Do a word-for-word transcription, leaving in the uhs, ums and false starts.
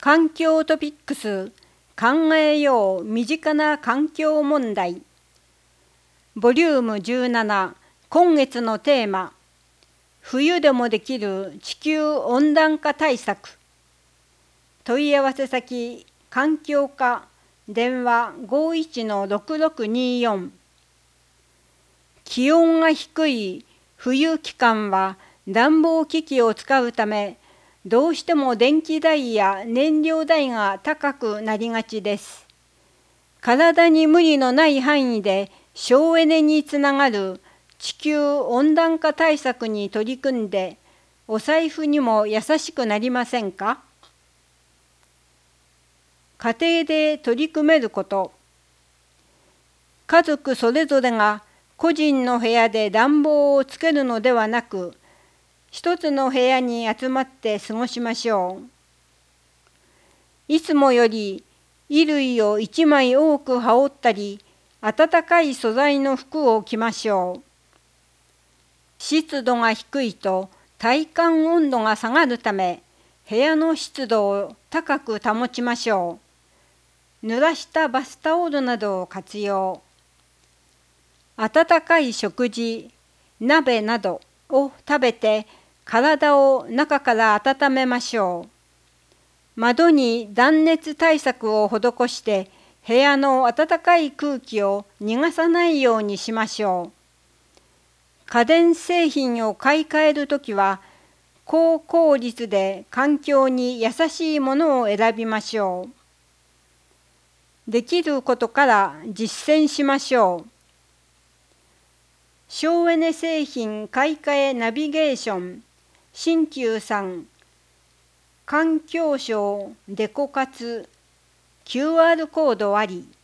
環境トピックス、考えよう身近な環境問題。ボリュームじゅうなな、今月のテーマ、冬でもできる地球温暖化対策。問い合わせ先、環境課、電話 ごいちのろくろくにーよん。気温が低い冬期間は暖房機器を使うため、どうしても電気代や燃料代が高くなりがちです。体に無理のない範囲で省エネにつながる地球温暖化対策に取り組んで、お財布にも優しくなりませんか？家庭で取り組めること。家族それぞれが個人の部屋で暖房をつけるのではなく、一つの部屋に集まって過ごしましょう。いつもより衣類を一枚多く羽織ったり、暖かい素材の服を着ましょう。湿度が低いと体感温度が下がるため、部屋の湿度を高く保ちましょう。濡らしたバスタオルなどを活用。温かい食事、鍋などを食べて体を中から温めましょう。窓に断熱対策を施して部屋の暖かい空気を逃がさないようにしましょう。家電製品を買い替えるときは、高効率で環境に優しいものを選びましょう。できることから実践しましょう。省エネ製品買い替えナビゲーション、鍼灸さん、環境省デコ活、キューアール コードあり。